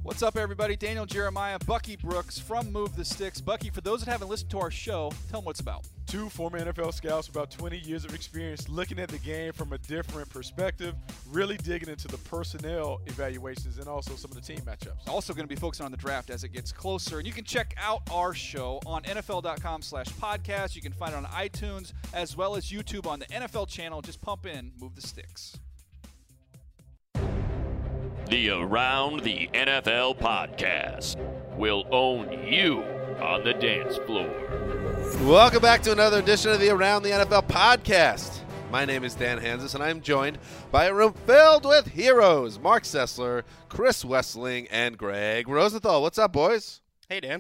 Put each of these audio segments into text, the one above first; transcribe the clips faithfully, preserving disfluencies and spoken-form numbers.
What's up, everybody? Daniel Jeremiah, Bucky Brooks from Move the Sticks. Bucky, for those that haven't listened to our show, tell them what it's about. Two former N F L scouts with about twenty years of experience looking at the game from a different perspective, really digging into the personnel evaluations and also some of the team matchups. Also going to be focusing on the draft as it gets closer. And you can check out our show on N F L dot com slash podcast. You can find it on iTunes as well as YouTube on the N F L channel. Just pump in Move the Sticks. The Around the N F L podcast will own you on the dance floor. Welcome back to another edition of the Around the N F L podcast. My name is Dan Hansis, and I'm joined by a room filled with heroes. Mark Sessler, Chris Wessling, and Greg Rosenthal. What's up, boys? Hey, Dan.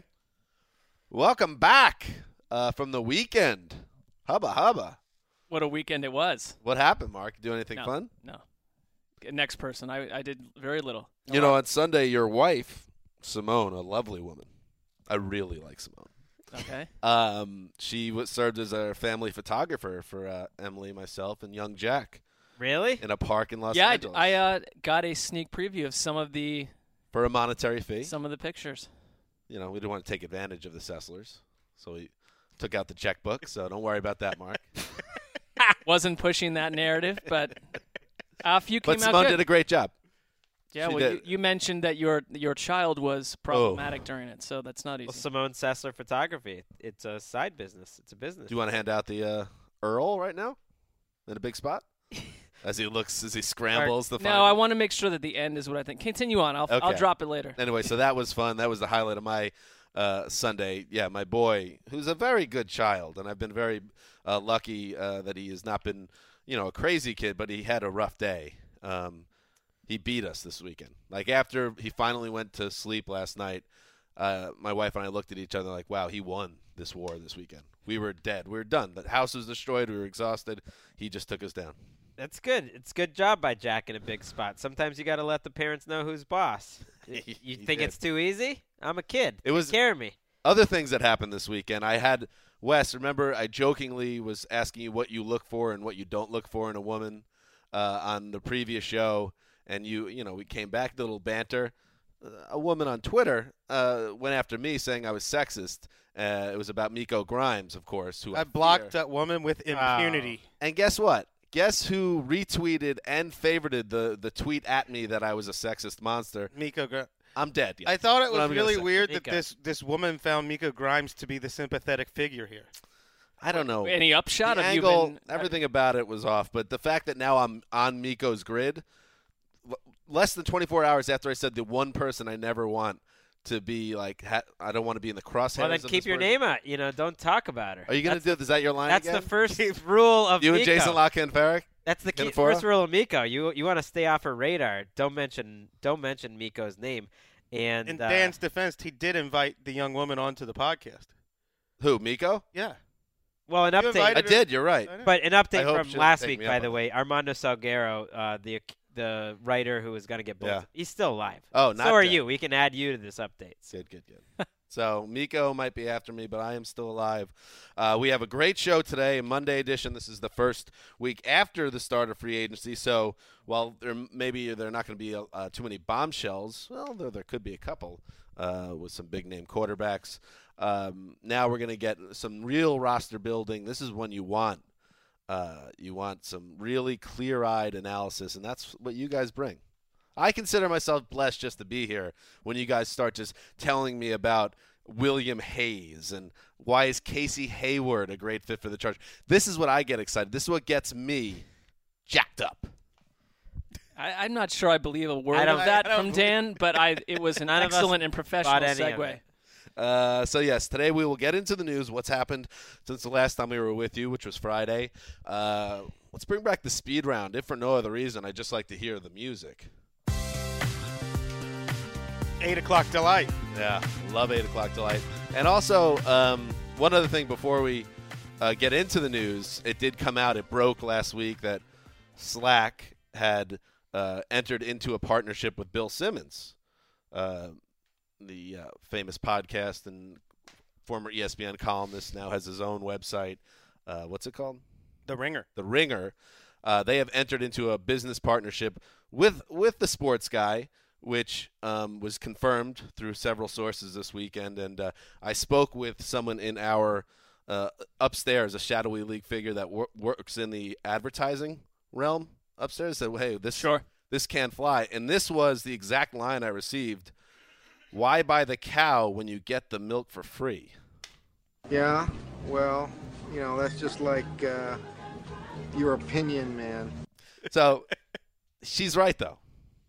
Welcome back uh, from the weekend. Hubba hubba. What a weekend it was. What happened, Mark? You do anything no, fun? No. Next person. I, I did very little. You know, on Sunday, your wife, Simone, a lovely woman. I really like Simone. Okay. Um, she was served as our family photographer for uh, Emily, myself, and young Jack. Really? In a park in Los yeah, Angeles. Yeah, I, I uh, got a sneak preview of some of the for a monetary fee. Some of the pictures. You know, we didn't want to take advantage of the Sesslers, so we took out the checkbook. So don't worry about that, Mark. Wasn't pushing that narrative, but a few came but out Simone good. did a great job. Yeah, she well, did. you, you mentioned that your your child was problematic oh. during it, so that's not easy. Well, Simone Sessler Photography. It's a side business. It's a business. Do you want to hand out the uh, Earl right now in a big spot? As he looks, as he scrambles the. No, I want to make sure that the end is what I think. Continue on. I'll okay. I'll drop it later. Anyway, so that was fun. That was the highlight of my uh, Sunday. Yeah, my boy, who's a very good child, and I've been very uh, lucky uh, that he has not been, you know, a crazy kid, but he had a rough day. Um, he beat us this weekend. Like after he finally went to sleep last night, uh, my wife and I looked at each other like, "Wow, he won this war this weekend. We were dead. We were done. The house was destroyed. We were exhausted. He just took us down." That's good. It's a good job by Jack in a big spot. Sometimes you got to let the parents know who's boss. You think did. It's too easy? I'm a kid. It was Take care of me. Other things that happened this weekend. I had Wes. Remember, I jokingly was asking you what you look for and what you don't look for in a woman uh, on the previous show, and you, you know, we came back to a little banter. Uh, a woman on Twitter uh, went after me saying I was sexist. Uh, it was about Miko Grimes, of course. Who I, I blocked fear. that woman with impunity. Oh. And guess what? Guess who retweeted and favorited the, the tweet at me that I was a sexist monster? Miko Grimes. I'm dead. Yeah. I thought it What was I'm really say. weird Miko. that this, this woman found Miko Grimes to be the sympathetic figure here. I don't know. Any upshot the of angle, you been, everything about it was off. But the fact that now I'm on Miko's grid, l- less than twenty-four hours after I said the one person I never want to be like, ha- I don't want to be in the crosshairs. Well, then of keep this your person. name out. You know, don't talk about her. Are you going to do? Is that your line? That's again? the first rule of You Miko. and Jason Locke and Farrick? That's the key, Kinafora? first rule of Miko. You you want to stay off her radar. Don't mention don't mention Miko's name. And In uh, Dan's defense, he did invite the young woman onto the podcast. Who? Miko? Yeah. well, an You update. invited I her- did. You're right. I know. But an I update hope from she doesn't last take week, me by up the on way, Armando Salguero, uh, the the writer who was going to get bullied, Yeah. he's still alive. Oh, so not are dead. you. We can add you to this update. Good, good, good. So Miko might be after me, but I am still alive. Uh, we have a great show today, a Monday edition. This is the first week after the start of free agency. So while there maybe there are not going to be uh, too many bombshells, well, there, there could be a couple uh, with some big-name quarterbacks. Um, now we're going to get some real roster building. This is when you want. Uh, you want some really clear-eyed analysis, and that's what you guys bring. I consider myself blessed just to be here when you guys start just telling me about William Hayes and why is Casey Hayward a great fit for the Chargers. This is what I get excited. This is what gets me jacked up. I, I'm not sure I believe a word I of don't- that I don't from Dan, but I it was an None of us excellent and professional bought any of segue. it. Uh, so, yes, today we will get into the news, what's happened since the last time we were with you, which was Friday. Uh, let's bring back the speed round. If for no other reason, I'd just like to hear the music. Eight o'clock delight. Yeah, love eight o'clock delight. And also, um, one other thing before we uh, get into the news, it did come out, it broke last week that Slack had uh, entered into a partnership with Bill Simmons, uh, the uh, famous podcast and former E S P N columnist, now has his own website. Uh, what's it called? The Ringer. The Ringer. Uh, they have entered into a business partnership with with the sports guy, which um, was confirmed through several sources this weekend. And uh, I spoke with someone in our uh, upstairs, a shadowy league figure that wor- works in the advertising realm upstairs. Said, "Hey, this Sure. this can't fly." And this was the exact line I received: "Why buy the cow when you get the milk for free?" Yeah, well, you know, that's just like uh, your opinion, man. So she's right, though.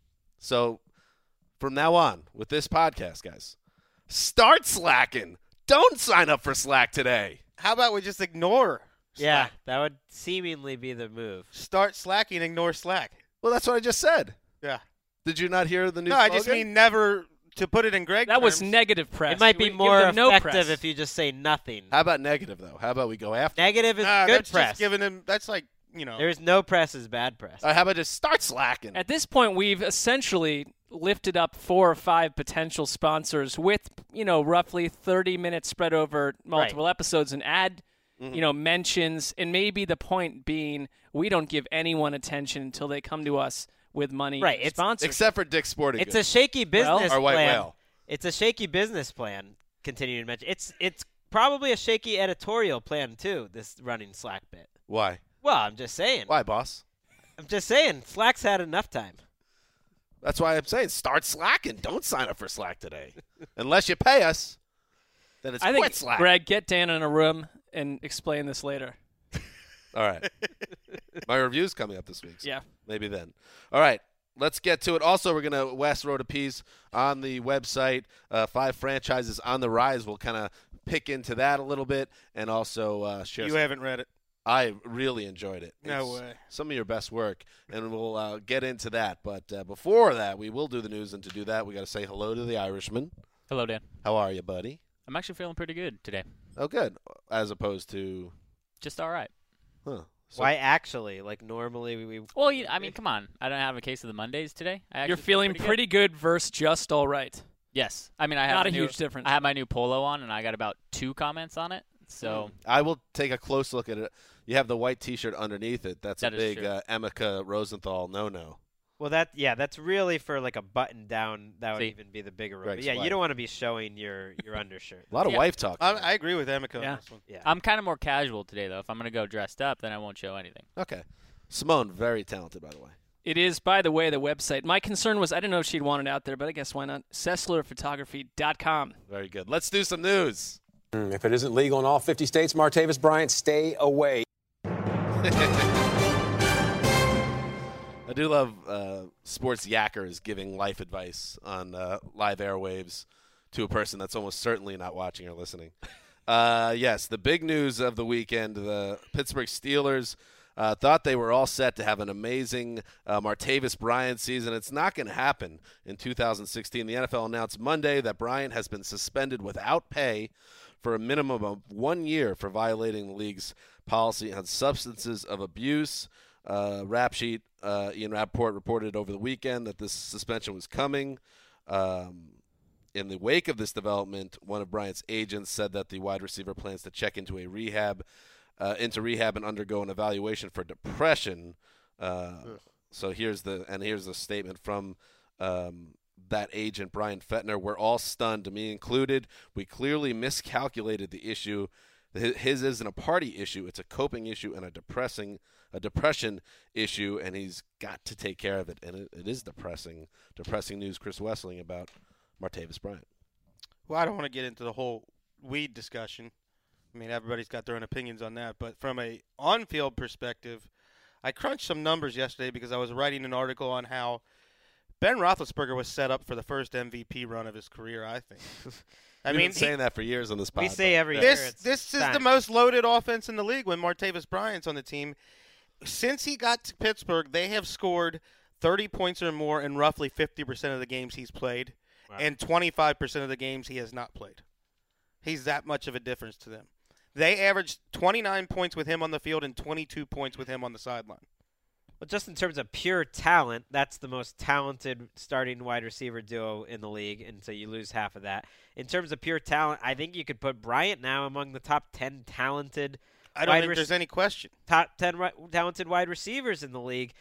So from now on, with this podcast, guys, start slacking. Don't sign up for Slack today. How about we just ignore Yeah, Slack? that would seemingly be the move. Start slacking, ignore Slack. Well, that's what I just said. Yeah. Did you not hear the new No, I slogan? just mean never to put it in Greg That was terms. negative press. It might be Give more them no effective press. if you just say nothing. How about negative, though? How about we go after? Negative is Nah, good that's press. just giving him. That's like you know. There's no press is bad press. All right, how about just start slacking? At this point, we've essentially lifted up four or five potential sponsors with, you know, roughly thirty minutes spread over multiple episodes and add, Mm-hmm. you know, mentions. And maybe the point being we don't give anyone attention until they come to us with money Right, and it's- sponsors. Except for Dick's Sporting It's a Goods. shaky business Or White plan. Whale. It's a shaky business plan. Continuing to mention, it's it's probably a shaky editorial plan too. This running Slack bit. Why? Well, I'm just saying. Why, boss? I'm just saying. Slack's had enough time. That's why I'm saying start slacking. Don't sign up for Slack today. Unless you pay us, then it's I quit think, Slack. Greg, get Dan in a room and explain this later. All right. My review's coming up this week. So Yeah. Maybe then. All right. Let's get to it. Also, we're going to West Road a piece on the website. Uh, five franchises on the rise. We'll kind of pick into that a little bit and also uh, share. You some- haven't read it. I really enjoyed it. No It's way. Some of your best work, and we'll uh, get into that. But uh, before that, we will do the news, and to do that, we got to say hello to the Irishman. Hello, Dan. How are you, buddy? I'm actually feeling pretty good today. Oh, good. As opposed to, Just all right. huh? So- Why actually? Like normally we. we Well, you, I mean, come on. I don't have a case of the Mondays today. I actually You're feel feeling pretty, pretty good. good versus just all right. Yes. I mean, I have Not my a new, huge difference. I have my new polo on, and I got about two comments on it. So I will take a close look at it. You have the white T-shirt underneath it. That's That a is big true. uh, Emeka Rosenthal no-no. Well, that yeah, that's really for like a button down. That would See. even be the bigger one. Greg's But yeah, wife. you don't want to be showing your your undershirt. A lot of Yeah. wife talk. I, today. I agree with Emeka Yeah. on this one. Yeah. I'm kind of more casual today, though. If I'm going to go dressed up, then I won't show anything. Okay. Simone, very talented, by the way. It is, by the way, the website. My concern was I didn't know if she'd want it out there, but I guess why not? Sessler Photography dot com. Very good. Let's do some news. If it isn't legal in all fifty states, Martavis Bryant, stay away. I do love uh, sports yackers giving life advice on uh, live airwaves to a person that's almost certainly not watching or listening. Uh, yes, the big news of the weekend, the Pittsburgh Steelers uh, thought they were all set to have an amazing uh, Martavis Bryant season. It's not going to happen in two thousand sixteen. The N F L announced Monday that Bryant has been suspended without pay for a minimum of one year for violating the league's policy on substances of abuse. Uh, rap sheet, uh, Ian Rappaport reported over the weekend that this suspension was coming. Um, in the wake of this development, one of Bryant's agents said that the wide receiver plans to check into a rehab, uh, into rehab and undergo an evaluation for depression. Uh, so here's the and here's the statement from um, that agent, Brian Fettner. We're all stunned, me included. We clearly miscalculated the issue. His isn't a party issue; it's a coping issue and a depressing, a depression issue, and he's got to take care of it. And it, it is depressing, depressing news. Chris Wessling about Martavis Bryant. Well, I don't want to get into the whole weed discussion. I mean, everybody's got their own opinions on that. But from a on-field perspective, I crunched some numbers yesterday because I was writing an article on how Ben Roethlisberger was set up for the first M V P run of his career, I think. I We've mean, been saying he, that for years on this podcast. We say every year. this it's this is time. the most loaded offense in the league when Martavis Bryant's on the team. Since he got to Pittsburgh, they have scored thirty points or more in roughly fifty percent of the games he's played, Wow. and twenty-five percent of the games he has not played. He's that much of a difference to them. They averaged twenty-nine points with him on the field and twenty-two points with him on the sideline. Well, just in terms of pure talent, that's the most talented starting wide receiver duo in the league, and so you lose half of that. In terms of pure talent, I think you could put Bryant now among the top ten talented I don't wide think rec- there's any question. top ten ri- talented wide receivers in the league.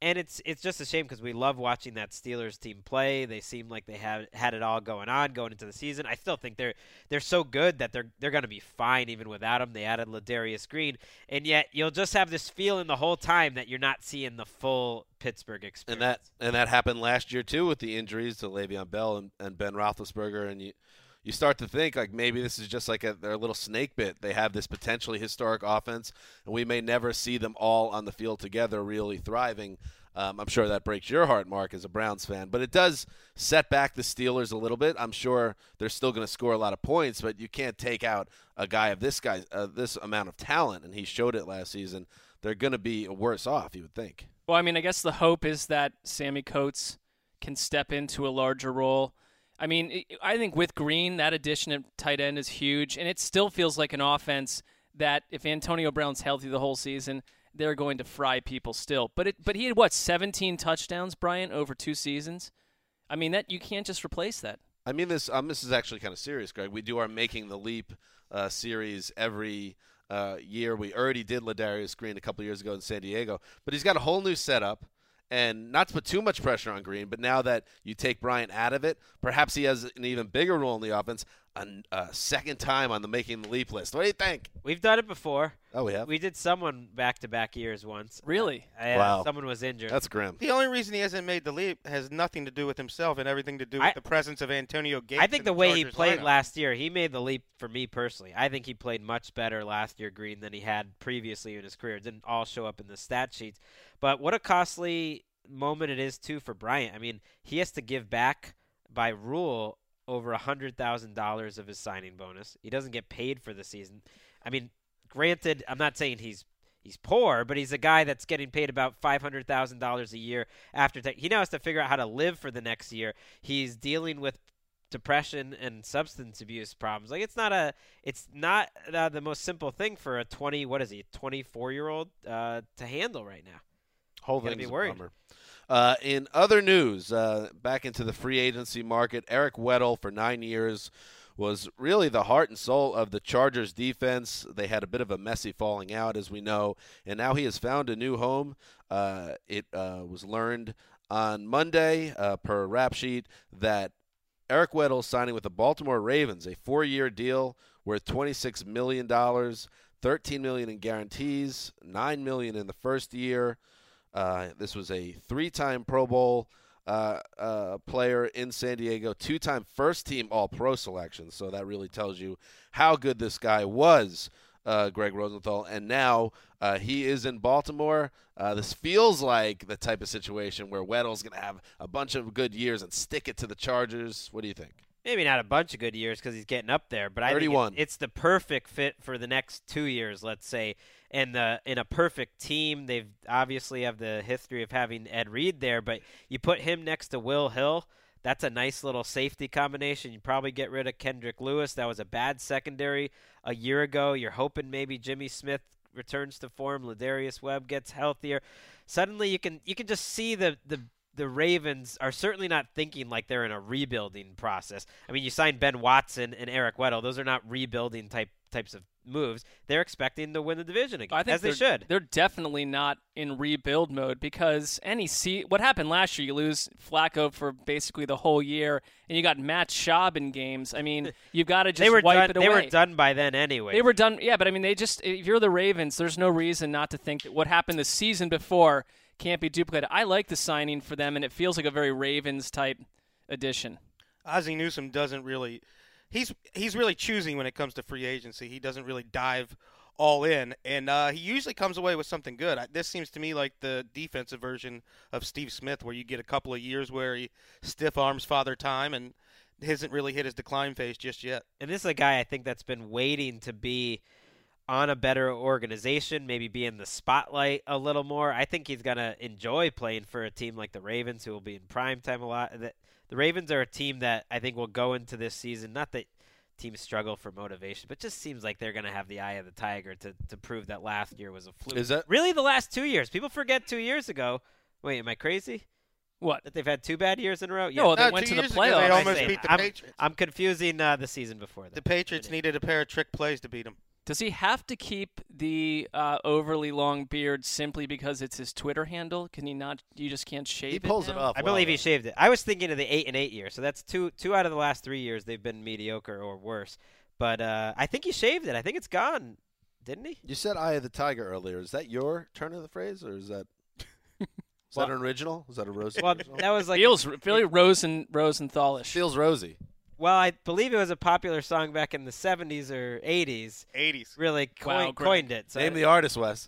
And it's it's just a shame because we love watching that Steelers team play. They seem like they have had it all going on going into the season. I still think they're they're so good that they're they're going to be fine even without him. They added Ladarius Green, and yet you'll just have this feeling the whole time that you're not seeing the full Pittsburgh experience. And that and that happened last year too with the injuries to Le'Veon Bell and, and Ben Roethlisberger, and you you start to think like maybe this is just like a, their little snake bit. They have this potentially historic offense, and we may never see them all on the field together really thriving. Um, I'm sure that breaks your heart, Mark, as a Browns fan. But it does set back the Steelers a little bit. I'm sure they're still going to score a lot of points, but you can't take out a guy of this guy, uh, this amount of talent, and he showed it last season. They're going to be worse off, you would think. Well, I mean, I guess the hope is that Sammy Coates can step into a larger role. I mean, I think with Green, that addition at tight end is huge, and it still feels like an offense that if Antonio Brown's healthy the whole season, they're going to fry people still. But it, but he had, what, seventeen touchdowns, Bryant, over two seasons? I mean, that you can't just replace that. I mean, this um, this is actually kind of serious, Greg. We do our Making the Leap uh, series every uh, year. We already did Ladarius Green a couple years ago in San Diego, but he's got a whole new setup. And not to put too much pressure on Green, but now that you take Bryant out of it, perhaps he has an even bigger role in the offense. A, a second time on the Making the Leap list. What do you think? We've done it before. Oh, we have? We did someone back-to-back years once. Really? Uh, wow. Someone was injured. That's grim. The only reason he hasn't made the leap has nothing to do with himself and everything to do with I, the presence of Antonio Gates. I think the, the way he Chargers played lineup. last year, he made the leap for me personally. I think he played much better last year, Green, than he had previously in his career. It didn't all show up in the stat sheets. But what a costly moment it is, too, for Bryant. I mean, he has to give back by rule over one hundred thousand dollars of his signing bonus. He doesn't get paid for the season. I mean, granted, I'm not saying he's he's poor, but he's a guy that's getting paid about five hundred thousand dollars a year after ta- he now has to figure out how to live for the next year. He's dealing with depression and substance abuse problems. Like it's not a it's not uh, the most simple thing for a twenty what is he twenty-four year old uh, to handle right now. Whole Gotta thing's be a worried. bummer. Uh, in other news, uh, back into the free agency market, Eric Weddle for nine years was really the heart and soul of the Chargers defense. They had a bit of a messy falling out, as we know, and now he has found a new home. Uh, it uh, was learned on Monday, uh, per Rap Sheet, that Eric Weddle signing with the Baltimore Ravens, a four-year deal worth twenty-six million dollars, thirteen million dollars in guarantees, nine million dollars in the first year. Uh, this was a three-time Pro Bowl uh, uh, player in San Diego, two-time first-team All-Pro selection. So that really tells you how good this guy was, uh, Greg Rosenthal. And now uh, he is in Baltimore. Uh, this feels like the type of situation where Weddle's going to have a bunch of good years and stick it to the Chargers. What do you think? Maybe not a bunch of good years because he's getting up there, but I thirty-one. think it's, it's the perfect fit for the next two years, let's say. And the in a perfect team, they've obviously have the history of having Ed Reed there, but you put him next to Will Hill, that's a nice little safety combination. You probably get rid of Kendrick Lewis. That was a bad secondary a year ago. You're hoping maybe Jimmy Smith returns to form, Ladarius Webb gets healthier. Suddenly you can you can just see the the the Ravens are certainly not thinking like they're in a rebuilding process. I mean, you signed Ben Watson and Eric Weddle. Those are not rebuilding type types of moves. They're expecting to win the division again, I think as they they're- should. They're definitely not in rebuild mode because any see what happened last year, you lose Flacco for basically the whole year, and you got Matt Schaub in games. I mean, you've got to just they were wipe done, it away. They were done by then anyway. They were done. Yeah, but I mean, they just if you're the Ravens, there's no reason not to think that what happened the season before can't be duplicated. I like the signing for them, and it feels like a very Ravens type addition. Ozzie Newsome doesn't really he's he's really choosing when it comes to free agency. He doesn't really dive all in, and uh, he usually comes away with something good. I, this seems to me like the defensive version of Steve Smith, where you get a couple of years where he stiff arms Father Time and hasn't really hit his decline phase just yet. And this is a guy I think that's been waiting to be on a better organization, maybe be in the spotlight a little more. I think he's going to enjoy playing for a team like the Ravens, who will be in primetime a lot. The, the Ravens are a team that I think will go into this season, not that teams struggle for motivation, but just seems like they're going to have the eye of the tiger to, to prove that last year was a fluke. Is that really the last two years? People forget two years ago. Wait, am I crazy? What? That they've had two bad years in a row? No, they No, went two to the years ago, playoffs. they I almost say, beat the I'm, Patriots. I'm confusing uh, the season before that. The Patriots needed a pair of trick plays to beat him. Does he have to keep the uh, overly long beard simply because it's his Twitter handle? Can he not? You just can't shave He it pulls it now? off. I well, believe he though. shaved it. I was thinking of the eight and eight year, so that's two two out of the last three years they've been mediocre or worse. But uh, I think he shaved it. I think it's gone, didn't he? You said "Eye of the Tiger" earlier. Is that your turn of the phrase, or is that is Well- that an original? Is that a Rose? Well, that was like Feels really Rosen Rosenthalish. Feels rosy. well, I believe it was a popular song back in the seventies or eighties. eighties. Really Wow, coined, Greg. coined it. So Name the artist, Wes.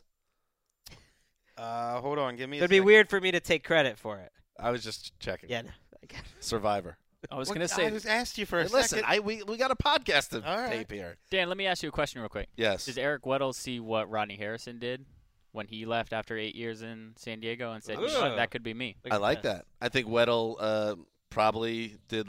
Uh, hold on, give me. it'd a be second. weird for me to take credit for it. I was just checking. Yeah, no, I got it. Survivor. I was What- going to say, I just asked you for a Hey, listen, second. I we we got a podcast to All right. tape here. Dan, let me ask you a question real quick. Yes. Does Eric Weddle see what Rodney Harrison did when he left after eight years in San Diego and said, you know what, Ugh. that could be me? Look I at like this. that. I think Weddle uh, probably did,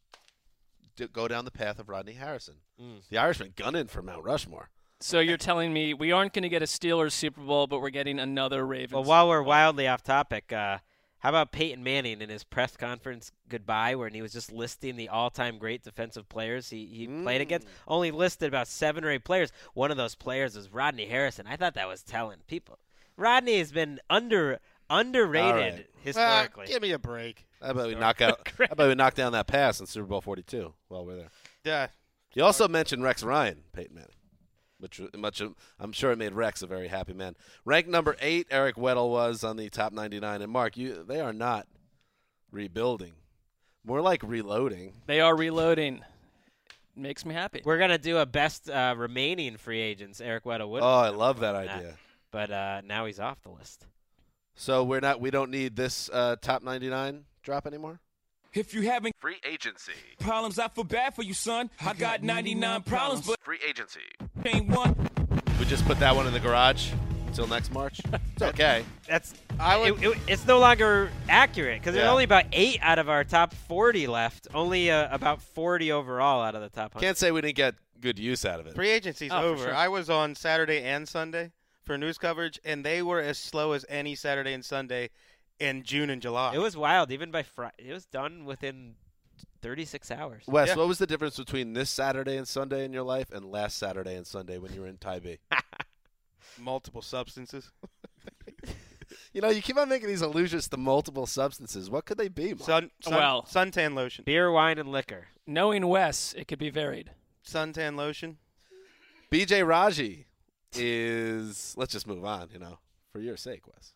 did go down the path of Rodney Harrison. Mm. The Irishman gunning for Mount Rushmore. so you're telling me we aren't going to get a Steelers Super Bowl, but we're getting another Ravens. Well, while we're wildly off topic, uh, how about Peyton Manning in his press conference goodbye, where he was just listing the all-time great defensive players he, he played against? Only listed about seven or eight players. One of those players was Rodney Harrison. I thought that was telling people. Rodney has been under underrated All right. historically. Ah, give me a break. How about we knock out? How about we knock down that pass in Super Bowl forty-two while we're there? Yeah. You also mentioned Rex Ryan, Peyton Manning, which much I'm sure it made Rex a very happy man. Ranked number eight, Eric Weddle was on the top ninety-nine. And Mark, you they are not rebuilding, more like reloading. They are reloading. Makes me happy. We're gonna do a best uh, remaining free agents. Eric Weddle would. Oh, I love that idea. But uh, now he's off the list. So we're not. We don't need this uh, top ninety-nine drop anymore. If you having Free agency. problems, I feel bad for you, son. I got ninety-nine problems, but Free agency. ain't one. We just put that one in the garage until next March. It's okay. That's I would, it, it, it's no longer accurate because there's Yeah. only about eight out of our top forty left. Only uh, about forty overall out of the top one hundred. Can't say we didn't get good use out of it. Free agency's Oh, for over. sure. I was on Saturday and Sunday for news coverage, and they were as slow as any Saturday and Sunday in June and July. It was wild. Even by Friday, it was done within thirty-six hours. Wes, Yeah. what was the difference between this Saturday and Sunday in your life and last Saturday and Sunday when you were in Tybee? multiple substances. You know, you keep on making these allusions to multiple substances. What could they be, Mark? Sun, sun, Well- suntan lotion. Beer, wine, and liquor. Knowing Wes, it could be varied. Suntan lotion. B J Raji is. Let's just move on, you know, for your sake, Wes.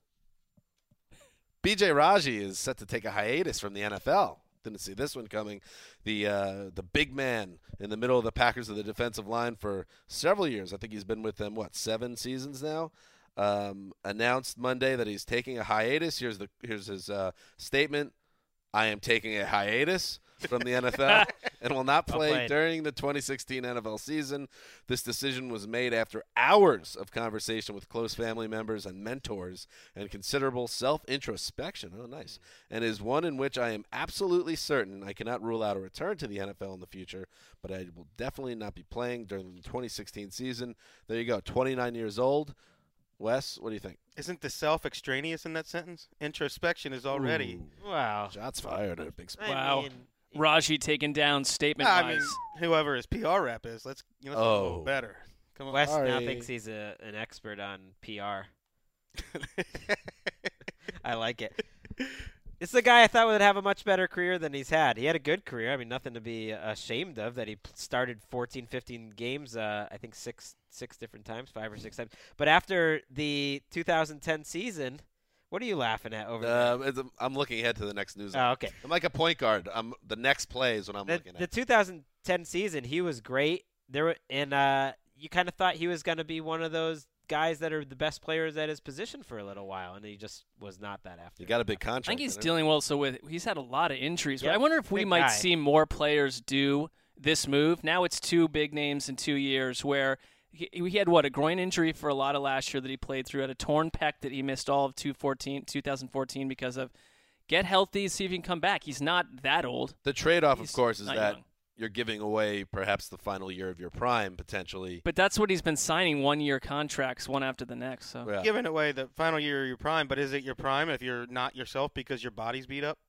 B J Raji is set to take a hiatus from the N F L. Didn't see this one coming. The uh, the big man in the middle of the Packers of the defensive line for several years. I think he's been with them, what, seven seasons now? Um, announced Monday that he's taking a hiatus. Here's the here's his uh, statement. I am taking a hiatus from the N F L and will not play played. during the twenty sixteen N F L season. This decision was made after hours of conversation with close family members and mentors and considerable self-introspection. Oh, nice. And is one in which I am absolutely certain I cannot rule out a return to the N F L in the future, but I will definitely not be playing during the twenty sixteen season. There you go, twenty-nine years old. Wes, what do you think? Isn't the self extraneous in that sentence? Introspection is already. Ooh, Wow. shots fired at a big spot. I Wow. mean, Raji taken down statement I wise. mean, whoever his P R rep is, let's you know, let's go a Oh. little better. Come on. Wes now Sorry. thinks he's a, an expert on P R. I like it. It's the guy I thought would have a much better career than he's had. He had a good career. I mean, nothing to be ashamed of that he p- started fourteen, fifteen games, uh, I think six six different times, five or six times. But after the two thousand ten season, what are you laughing at over Uh, it's- I'm looking ahead to the next news. there? Oh, okay. I'm like a point guard. I'm the next play is what I'm The, looking the at. two thousand ten season, he was great. There were, and uh, you kind of thought he was going to be one of those guys that are the best players at his position for a little while, and he just was not that after. You got a big contract. I think he's didn't dealing well. So with he's had a lot of injuries. But Yep. I wonder if we Big might guy. see more players do this move. Now it's two big names in two years. Where he, he had what a groin injury for a lot of last year that he played through. Had a torn pec that he missed all of two thousand fourteen because of. Get healthy, see if he can come back. He's not that old. The trade-off, of He's course, is not that young. you're giving away perhaps the final year of your prime potentially. But that's what he's been signing one-year contracts, one after the next. So Yeah. Giving away the final year of your prime, but is it your prime if you're not yourself because your body's beat up?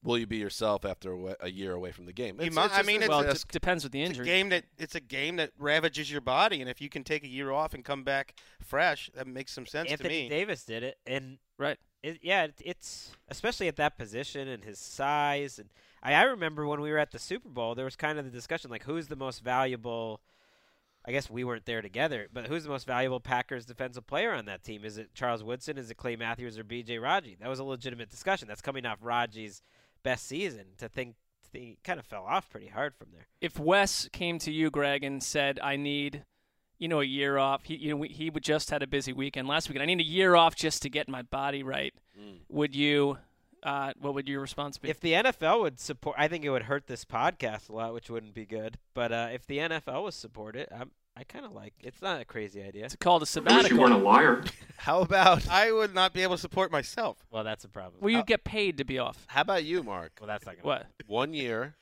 will you be yourself after a, a year away from the game? You It's, might- it's I just mean, a it's- Well, it risk. d- depends with the It's a injury. game that it's a game that ravages your body, and if you can take a year off and come back fresh, that makes some sense Anthony to me. Davis did it, and Right. it, yeah, it, it's especially at that position and his size. And I, I remember when we were at the Super Bowl, there was kind of the discussion like, who's the most valuable? I guess we weren't there together, but who's the most valuable Packers defensive player on that team? Is it Charles Woodson? Is it Clay Matthews or B J Raji? That was a legitimate discussion. That's coming off Raji's best season. To think he kind of fell off pretty hard from there. If Wes came to you, Greg, and said, "I need, you know, a year off," he, you know, we, he would just had a busy weekend last weekend. I need a year off just to get my body right. Mm. Would you? Uh, what would your response be? If the N F L would support, I think it would hurt this podcast a lot, which wouldn't be good. But uh, if the N F L would support it, I'm, I kind of like. It's not a crazy idea. It's called a sabbatical. liar. How about I would not be able to support myself. Well, that's a problem. Well, you get paid to be off. how about you, Mark? Well, that's not gonna What? One year,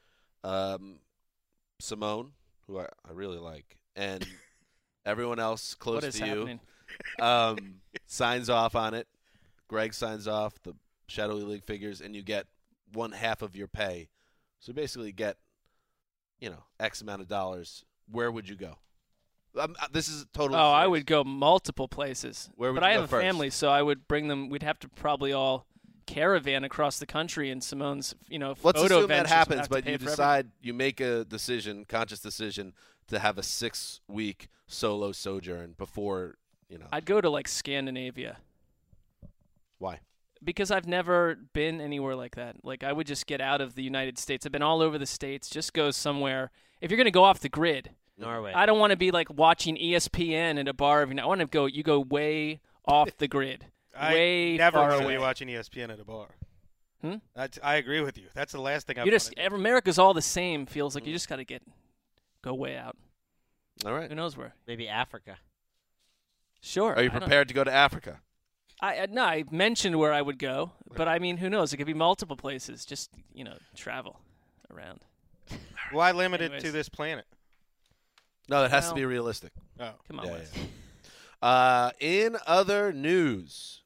um, Simone, who I, I really like, and everyone else close What is to happening? you, um, signs off on it. Greg signs off the Shadowy League figures, and you get one half of your pay. So you basically get, you know, X amount of dollars. Where would you go? Um, uh, this is totally. Oh, I serious. would go multiple places. Where would but you I go have first? a family, so I would bring them. We'd have to probably all caravan across the country, and Simone's, you know, Let's photo assume that ventures would happens, have to but pay you for everything. decide, you make a decision, conscious decision, to have a six-week solo sojourn before, you know. I'd go to like Scandinavia Why? because I've never been anywhere like that. Like I would just get out of the United States. I've been all over the states. Just go somewhere. If you're going to go off the grid, Norway. I don't want to be like watching E S P N at a bar every night. I want to go. You go way off the grid. I way never far want to away. be watching E S P N at a bar. Hmm? That's, I agree with you. That's the last thing I You want just to do. ev- America's all the same. Feels like you just got to get go way out. All right. Who knows where? Maybe Africa. Sure. Are you I don't- prepared to go to Africa? I uh, no, I mentioned where I would go, but I mean, who knows? It could be multiple places. Just you know, travel around. Why limit it to Anyways. this planet? No, that has Well, to be realistic. Oh. Come on, Yeah, Wes. yeah. Uh, in other news,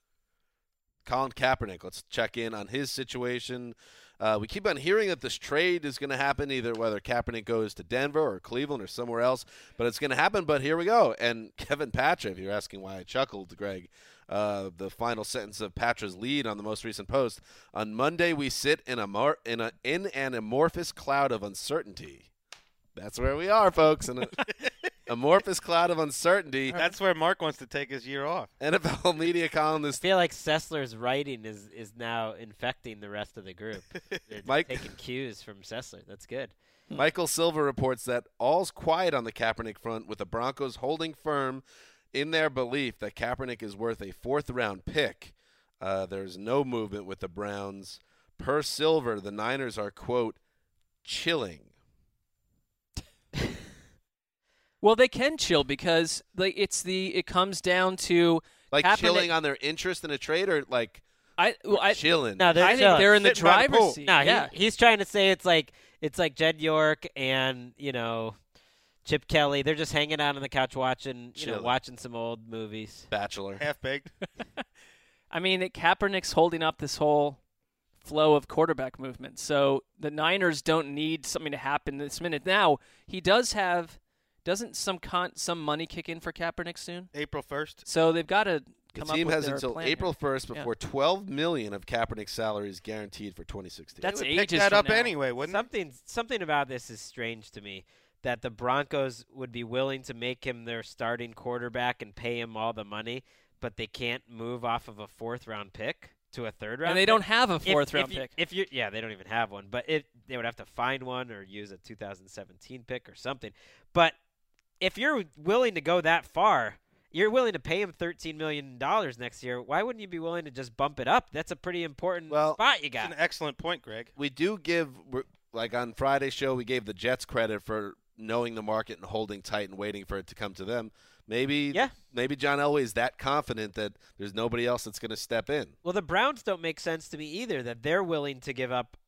Colin Kaepernick. Let's check in on his situation. Uh, we keep on hearing that this trade is going to happen, either whether Kaepernick goes to Denver or Cleveland or somewhere else, but it's going to happen. But here we go. And Kevin Patra, if you're asking why I chuckled, Greg, uh, the final sentence of Patra's lead on the most recent post: on Monday we sit in a mar- in a in an amorphous cloud of uncertainty. That's where we are, folks. In an amorphous cloud of uncertainty. That's where Mark wants to take his year off. N F L media I columnist feel like Sessler's writing is, is now infecting the rest of the group. They're Mike- taking cues from Sessler. That's good. Michael Silver reports that all's quiet on the Kaepernick front, with the Broncos holding firm in their belief that Kaepernick is worth a fourth-round pick. Uh, there's no movement with the Browns. Per Silver, the Niners are, quote, chilling. Well, they can chill because like it's the it comes down to Like Kaepernick- chilling on their interest in a trade, or like I well, I chilling? No, they're I think chilling. they're in the Sitting by the driver's pool. seat. No, yeah. he, he's trying to say it's like it's like Jed York and you know Chip Kelly. They're just hanging out on the couch watching you know Chilling. watching some old movies. Bachelor. Half baked. I mean, it, Kaepernick's holding up this whole flow of quarterback movement. So the Niners don't need something to happen this minute. Now he does have doesn't some con- some money kick in for Kaepernick soon? April first. So they've got to The come up team with has their until plan April here. first Yeah. before twelve million dollars of Kaepernick's salary is guaranteed for twenty sixteen. That's They would pick ages that from up now. anyway, wouldn't it? Something something about this is strange to me. That the Broncos would be willing to make him their starting quarterback and pay him all the money, but they can't move off of a fourth round pick to a third round. And they pick. don't have a If- fourth round if you- pick. If you yeah, they don't even have one. But if they would have to find one or use a two thousand seventeen pick or something. But if you're willing to go that far, you're willing to pay him thirteen million dollars next year. Why wouldn't you be willing to just bump it up? That's a pretty important Well, spot you It's got. an excellent point, Greg. We do give, we're- like on Friday's show, we gave the Jets credit for knowing the market and holding tight and waiting for it to come to them. Maybe, Yeah. maybe John Elway is that confident that there's nobody else that's going to step in. Well, the Browns don't make sense to me either. That they're willing to give up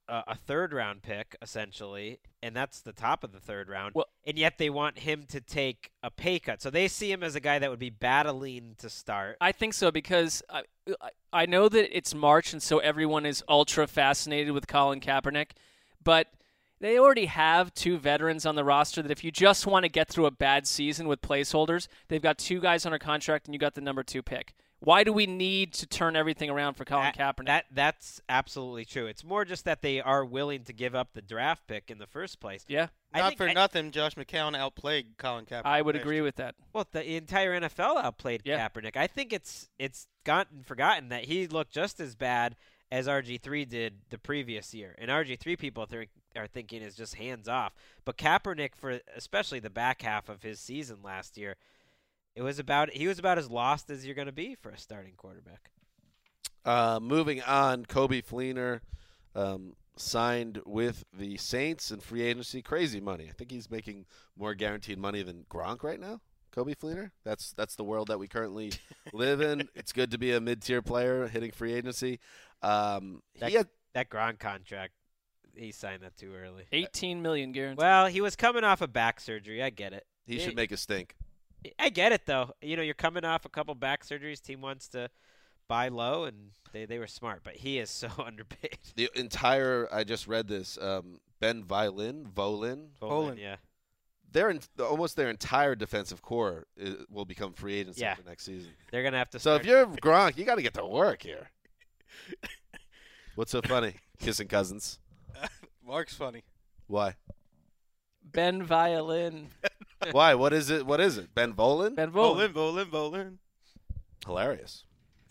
a, a third round pick essentially, and that's the top of the third round. Well, and yet they want him to take a pay cut. So they see him as a guy that would be battling to start. I think so because I, I know that it's March, and so everyone is ultra fascinated with Colin Kaepernick, but they already have two veterans on the roster that if you just want to get through a bad season with placeholders, they've got two guys under contract, and you got the number two pick. Why do we need to turn everything around for Colin that, Kaepernick? That That's absolutely true. It's more just that they are willing to give up the draft pick in the first place. Yeah. I Not think for I, nothing, Josh McCown outplayed Colin Kaepernick. I would last agree year. with that. Well, the entire N F L outplayed Yeah. Kaepernick. I think it's it's gotten forgotten that he looked just as bad as R G three did the previous year. And R G three people th- are thinking is just hands off. But Kaepernick, for especially the back half of his season last year, it was about he was about as lost as you're going to be for a starting quarterback. Uh, moving on, Coby Fleener um, signed with the Saints in free agency. Crazy money. I think he's making more guaranteed money than Gronk right now. Coby Fleener. That's that's the world that we currently live in. It's good to be a mid-tier player hitting free agency. Um, That, he had, that Gronk contract, he signed that too early. eighteen million guaranteed. Well, he was coming off of back surgery. I get it. he It- should make a stink. I get it, though. You know, you're coming off a couple back surgeries. Team wants to buy low, and they, they were smart. But he is so underpaid. The entire I just read this. Um, Ben Violin, Volin, Poland, yeah. Their in, almost their entire defensive core is, will become free agents Yeah. after next season. They're gonna have to. So start if you're Gronk, you got to get to work here. What's so funny? Kissing cousins. Mark's funny. Why? Ben Violin. Why? What is it? What is it? Ben Volin? Ben Bowling, Volin. bowling, bowling. Hilarious.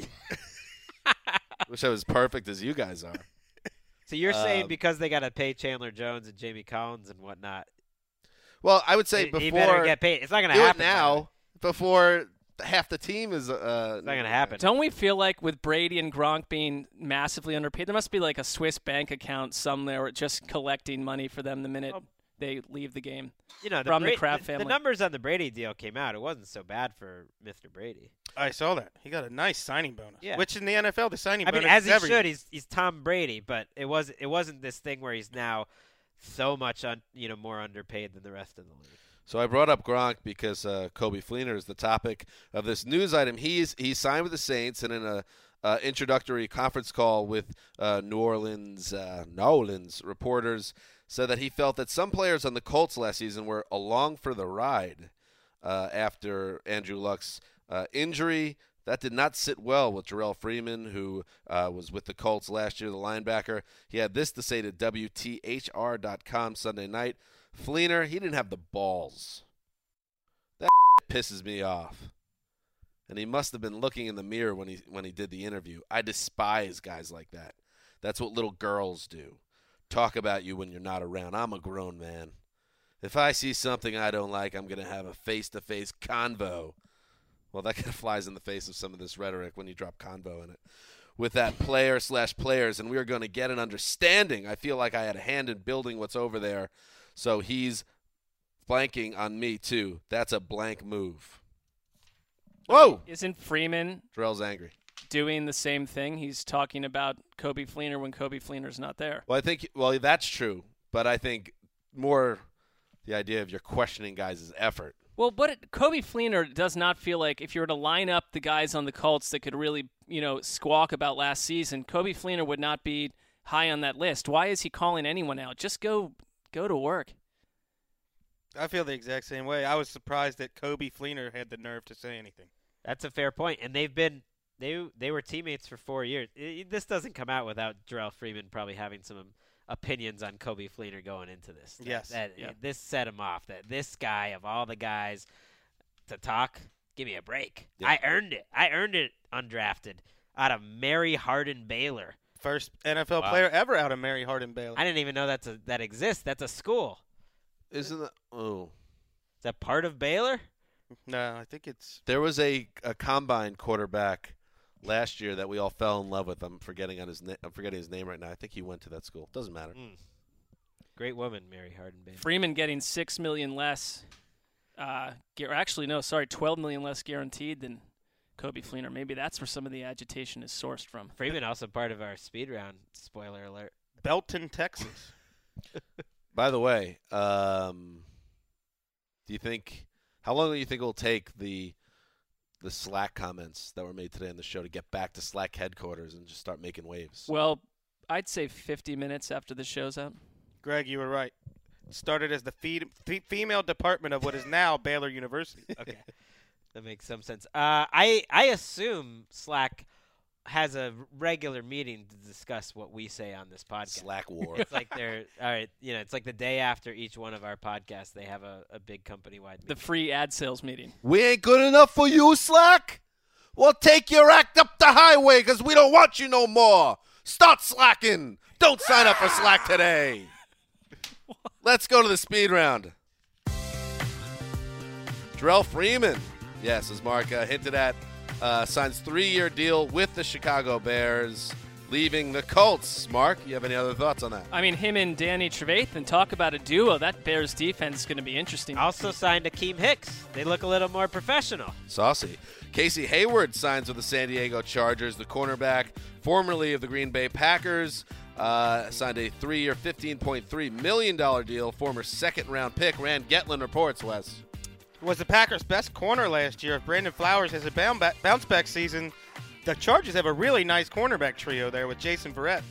Wish I was perfect as you guys are. So you're saying Um, because they got to pay Chandler Jones and Jamie Collins and whatnot, Well, I would say he, before he better get paid. It's not gonna do happen it now before half the team is. Uh, It's not gonna happen. Don't we feel like with Brady and Gronk being massively underpaid, there must be like a Swiss bank account somewhere just collecting money for them the minute Well, they leave the game? You know, the, from the Bra- Kraft the, family. the numbers on the Brady deal came out. It wasn't so bad for Mister Brady. I saw that. He got a nice signing bonus. Yeah. Which in the N F L, the signing I mean, bonus as is he everything. should. He's he's Tom Brady, but it was it wasn't this thing where he's now so much un, you know more underpaid than the rest of the league. So I brought up Gronk because uh, Coby Fleener is the topic of this news item. He's he signed with the Saints, and in a uh, introductory conference call with uh, New Orleans uh, New Orleans reporters, said that he felt that some players on the Colts last season were along for the ride uh, after Andrew Luck's uh, injury. That did not sit well with Jarrell Freeman, who uh, was with the Colts last year, the linebacker. He had this to say to W T H R dot com Sunday night. Fleener, he didn't have the balls. That pisses me off. And he must have been looking in the mirror when he when he did the interview. I despise guys like that. That's what little girls do. Talk about you when you're not around. I'm a grown man. If I see something I don't like, I'm going to have a face-to-face convo. Well, that kind of flies in the face of some of this rhetoric when you drop convo in it. With that player slash players, and we are going to get an understanding. I feel like I had a hand in building what's over there. So he's blanking on me, too. That's a blank move. Whoa! Isn't Freeman Terrell's angry. doing the same thing? He's talking about Coby Fleener when Coby Fleener's not there. Well, I think, well, that's true. But I think more the idea of you're questioning guys' effort. Well, but it, Coby Fleener does not feel like if you were to line up the guys on the Colts that could really, you know, squawk about last season, Coby Fleener would not be high on that list. Why is he calling anyone out? Just go go to work. I feel the exact same way. I was surprised that Coby Fleener had the nerve to say anything. That's a fair point, and they've been they they were teammates for four years. It, this doesn't come out without Jarrell Freeman probably having some opinions on Coby Fleener going into this. That, Yes. that, Yeah. This set him off. That this guy of all the guys to talk, give me a break. Yeah. I earned it. I earned it undrafted out of Mary Hardin Baylor. First N F L Wow. player ever out of Mary Hardin Baylor. I didn't even know that's a, that exists. That's a school. Isn't that? Oh. Is that part of Baylor? No, I think it's There was a, a combine quarterback last year that we all fell in love with. I'm forgetting on his na- I'm forgetting his name right now. I think he went to that school. Doesn't matter. Mm. Great woman, Mary Hardin Baylor. Freeman getting six million less. Uh, or actually, no, sorry, twelve million less guaranteed than Coby Fleener. Maybe that's where some of the agitation is sourced from. Freeman also part of our speed round. Spoiler alert. Belton, Texas. By the way, um, do you think how long do you think it will take the the Slack comments that were made today on the show to get back to Slack headquarters and just start making waves? Well, I'd say fifty minutes after the show's out. Greg, you were right. It started as the fe- fe- female department of what is now Baylor University. Okay. That makes some sense. Uh, I I assume Slack has a regular meeting to discuss what we say on this podcast. Slack war. It's like they're all right. You know, it's like the day after each one of our podcasts, they have a, a big company-wide meeting. The free ad sales meeting. We ain't good enough for you, Slack? Well, take your act up the highway because we don't want you no more. Start slacking. Don't sign up for Slack today. Let's go to the speed round. Darrell Freeman, yes, as Mark uh, hinted at, uh, signs three-year deal with the Chicago Bears, leaving the Colts. Mark, you have any other thoughts on that? I mean, him and Danny Trevathan, talk about a duo. That Bears defense is going to be interesting. Also signed Akeem Hicks. They look a little more professional. Saucy. Casey Hayward signs with the San Diego Chargers. The cornerback, formerly of the Green Bay Packers, uh, signed a three-year, fifteen point three million dollars deal. Former second-round pick. Rand Getlin reports, Wes. Was the Packers' best corner last year. If Brandon Flowers has a bounce-back season, the Chargers have a really nice cornerback trio there with Jason Verrett.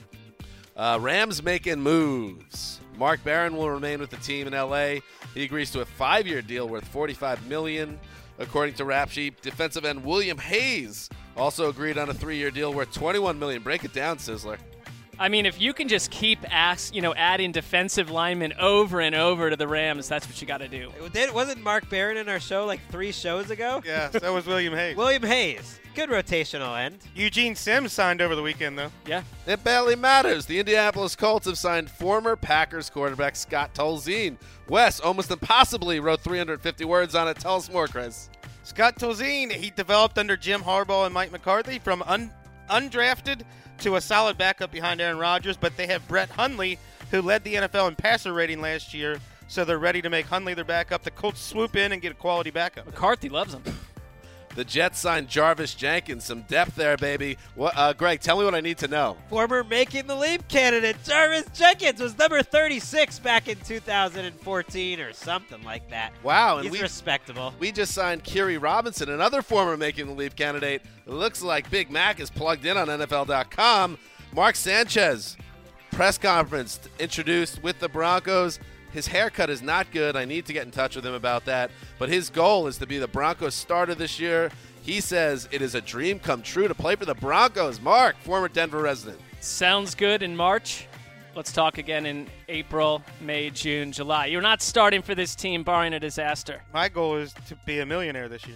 Uh, Rams making moves. Mark Barron will remain with the team in L A. He agrees to a five-year deal worth forty-five million dollars. According to Rap Sheet, defensive end William Hayes also agreed on a three-year deal worth twenty-one million dollars. Break it down, Sizzler. I mean, if you can just keep ask, you know, adding defensive linemen over and over to the Rams, that's what you got to do. Did, wasn't Mark Barron in our show like three shows ago? Yeah, so was William Hayes. William Hayes. Good rotational end. Eugene Sims signed over the weekend, though. Yeah. It barely matters. The Indianapolis Colts have signed former Packers quarterback Scott Tolzien. Wes almost impossibly wrote three hundred fifty words on it. Tell us more, Chris. Scott Tolzien, he developed under Jim Harbaugh and Mike McCarthy from un- undrafted to a solid backup behind Aaron Rodgers, but they have Brett Hundley, who led the N F L in passer rating last year, so they're ready to make Hundley their backup. The Colts swoop in and get a quality backup. McCarthy loves him. The Jets signed Jarvis Jenkins. Some depth there, baby. What, uh, Greg, tell me what I need to know. Former Making the Leap candidate Jarvis Jenkins was number thirty-six back in two thousand fourteen or something like that. Wow. And He's we, respectable. We just signed Kiri Robinson, another former Making the Leap candidate. It looks like Big Mac is plugged in on N F L dot com. Mark Sanchez, press conference introduced with the Broncos. His haircut is not good. I need to get in touch with him about that. But his goal is to be the Broncos starter this year. He says it is a dream come true to play for the Broncos. Mark, former Denver resident. Sounds good in March. Let's talk again in April, May, June, July. You're not starting for this team barring a disaster. My goal is to be a millionaire this year.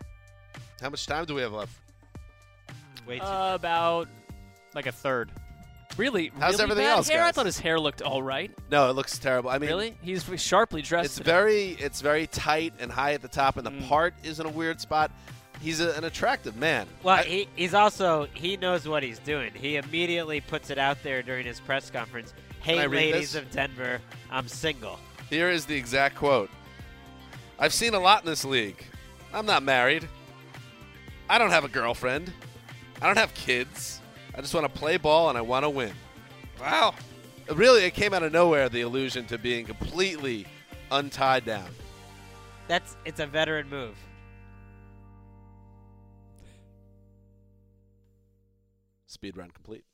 How much time do we have left? Wait, uh, about like a third. Really? How's really everything bad else, hair? guys? I thought his hair looked all right. No, it looks terrible. I mean, really? He's sharply dressed. It's today. very, it's very tight and high at the top, and the Mm. part is in a weird spot. He's a, an attractive man. Well, I, he, he's also, he knows what he's doing. He immediately puts it out there during his press conference. Can I Hey, read ladies this? of Denver, I'm single. Here is the exact quote. I've seen a lot in this league. I'm not married. I don't have a girlfriend. I don't have kids. I just want to play ball and I want to win. Wow. Really, it came out of nowhere, the allusion to being completely untied down. That's, it's a veteran move. Speed run complete.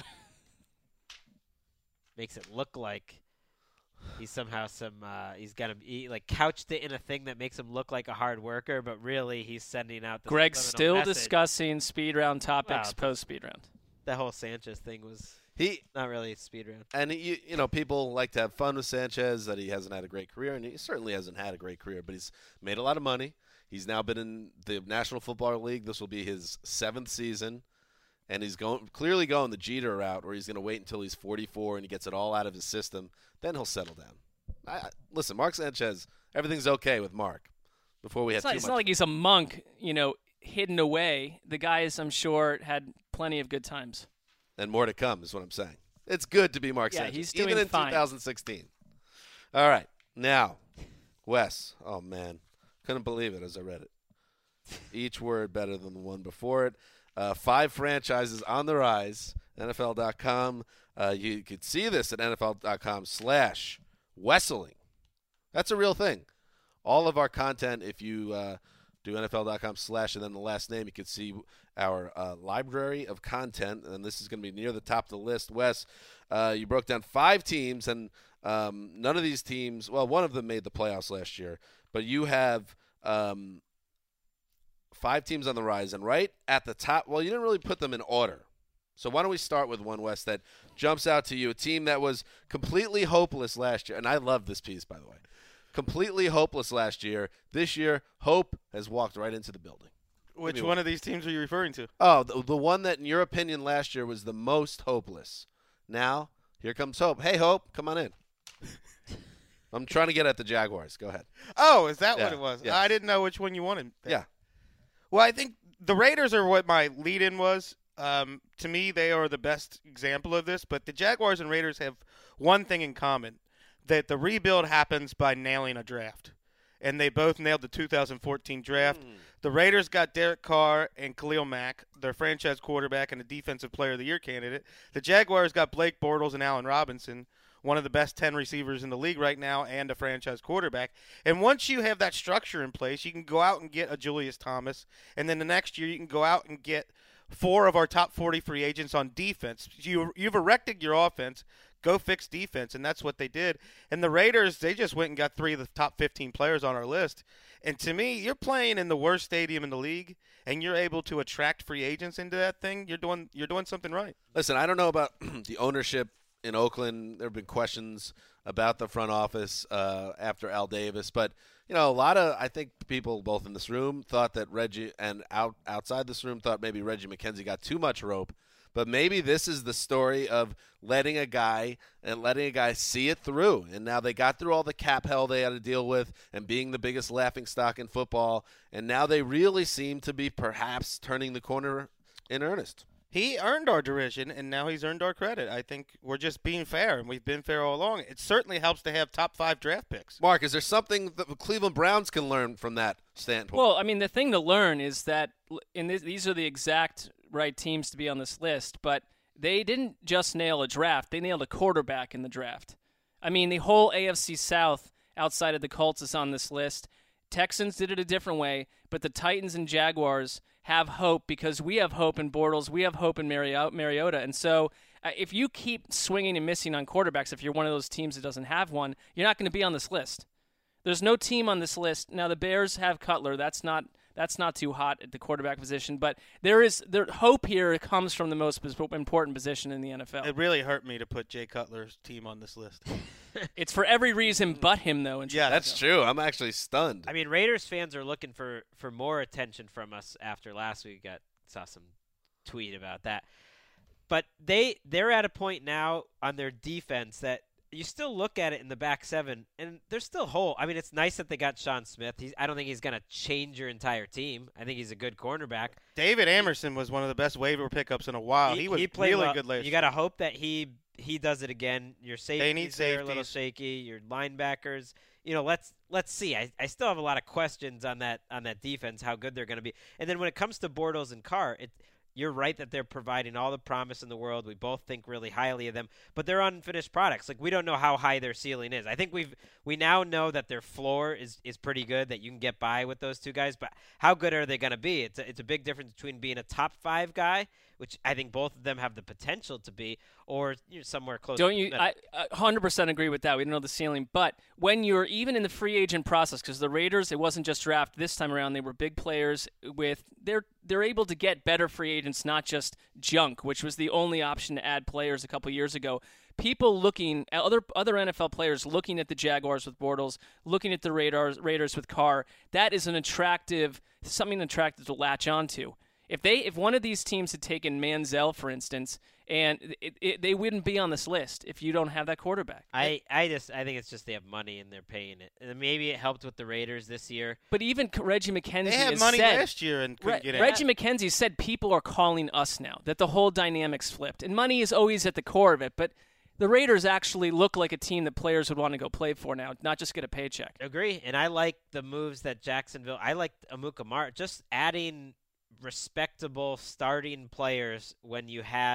Makes it look like he's somehow some, uh, he's got him, he, like, couched it in a thing that makes him look like a hard worker, but really he's sending out the Greg's subliminal still message. discussing speed round topics Wow. post speed round. That whole Sanchez thing was He not really a speed round. And, he, you know, people like to have fun with Sanchez, that he hasn't had a great career, and he certainly hasn't had a great career, but he's made a lot of money. He's now been in the National Football League. This will be his seventh season, and he's going clearly going the Jeter route, where he's going to wait until he's forty-four and he gets it all out of his system. Then he'll settle down. I, listen, Mark Sanchez, everything's okay with Mark before we have It's, not, too it's much. not like he's a monk, you know, hidden away. The guys, I'm sure, had plenty of good times. And more to come is what I'm saying. It's good to be Mark Yeah, Sanchez, he's doing even in fine. two thousand sixteen. All right, now, Wes. Oh, man. Couldn't believe it as I read it. Each word better than the one before it. Uh, five franchises on the rise N F L dot com. Uh, you could see this at N F L dot com slash Wesseling. That's a real thing. All of our content, if you uh, do N F L dot com slash and then the last name, you can see our uh, library of content, and this is going to be near the top of the list. Wes, uh, you broke down five teams, and um, none of these teams, well, one of them made the playoffs last year, but you have um, five teams on the rise, and right at the top, well, you didn't really put them in order. So why don't we start with one, Wes, that jumps out to you, a team that was completely hopeless last year, and I love this piece, by the way. Completely hopeless last year. This year, hope has walked right into the building. Which one of these teams are you referring to? Oh, the, the one that, in your opinion, last year was the most hopeless. Now, here comes Hope. Hey, Hope, come on in. I'm trying to get at the Jaguars. Go ahead. Oh, is that Yeah, what it was? yeah. I didn't know which one you wanted. Yeah. Well, I think the Raiders are what my lead-in was. Um, to me, they are the best example of this. But the Jaguars and Raiders have one thing in common, that the rebuild happens by nailing a draft. And they both nailed the two thousand fourteen draft. Mm. The Raiders got Derek Carr and Khalil Mack, their franchise quarterback and a defensive player of the year candidate. The Jaguars got Blake Bortles and Allen Robinson, one of the best ten receivers in the league right now, and a franchise quarterback. And once you have that structure in place, you can go out and get a Julius Thomas, and then the next year you can go out and get four of our top forty free agents on defense. You, you've erected your offense. Go fix defense, and that's what they did. And the Raiders, they just went and got three of the top fifteen players on our list. And to me, you're playing in the worst stadium in the league, and you're able to attract free agents into that thing. You're doing you're doing something right. Listen, I don't know about the ownership in Oakland. There have been questions about the front office uh, after Al Davis, but you know, a lot of I think people both in this room thought that Reggie and out outside this room thought maybe Reggie McKenzie got too much rope. But maybe this is the story of letting a guy and letting a guy see it through. And now they got through all the cap hell they had to deal with and being the biggest laughingstock in football. And now they really seem to be perhaps turning the corner in earnest. He earned our derision, and now he's earned our credit. I think we're just being fair, and we've been fair all along. It certainly helps to have top five draft picks. Mark, is there something that the Cleveland Browns can learn from that standpoint? Well, I mean, the thing to learn is that in this, these are the exact right teams to be on this list, but they didn't just nail a draft. They nailed a quarterback in the draft. I mean, the whole A F C South outside of the Colts is on this list. Texans did it a different way, but the Titans and Jaguars have hope because we have hope in Bortles, we have hope in Mariota, and so uh, if you keep swinging and missing on quarterbacks, if you're one of those teams that doesn't have one, you're not going to be on this list. There's no team on this list. Now, the Bears have Cutler. That's not that's not too hot at the quarterback position, but there is there hope here comes from the most important position in the N F L. It really hurt me to put Jay Cutler's team on this list. It's for every reason but him, though. In yeah, that's true. I'm actually stunned. I mean, Raiders fans are looking for, for more attention from us after last week. Got saw some tweet about that, but they they're at a point now on their defense that you still look at it in the back seven, and there's still hole. I mean, it's nice that they got Sean Smith. He's, I don't think he's going to change your entire team. I think he's a good cornerback. David Amerson was one of the best waiver pickups in a while. He, he was he played really well. good last You got to hope that he he does it again. Your safeties, they need are a little shaky. Your linebackers, you know, let's let's see. I, I still have a lot of questions on that on that defense, how good they're going to be. And then when it comes to Bortles and Carr, it. You're right that they're providing all the promise in the world. We both think really highly of them, but they're unfinished products. Like, we don't know how high their ceiling is. I think we've we now know that their floor is, is pretty good, that you can get by with those two guys, but how good are they going to be? It's a, it's a big difference between being a top five guy, which I think both of them have the potential to be, or you know, somewhere close. Don't to you? I one hundred percent agree with that. We don't know the ceiling, but when you're even in the free agent process, because the Raiders, it wasn't just draft this time around. They were big players with they're they're able to get better free agents, not just junk, which was the only option to add players a couple years ago. People looking at other other N F L players looking at the Jaguars with Bortles, looking at the Raiders Raiders with Carr. That is an attractive something attractive to latch onto. If they, if one of these teams had taken Manziel, for instance, and it, it, they wouldn't be on this list if you don't have that quarterback. I, I just I think it's just they have money and they're paying it. And maybe it helped with the Raiders this year. But even Reggie McKenzie they had has money said, last year and couldn't Re- get Reggie it. McKenzie said people are calling us now, that the whole dynamic's flipped. And money is always at the core of it, but the Raiders actually look like a team that players would want to go play for now, not just get a paycheck. Agree. And I like the moves that Jacksonville – I like Amukamara. Just adding respectable starting players when you had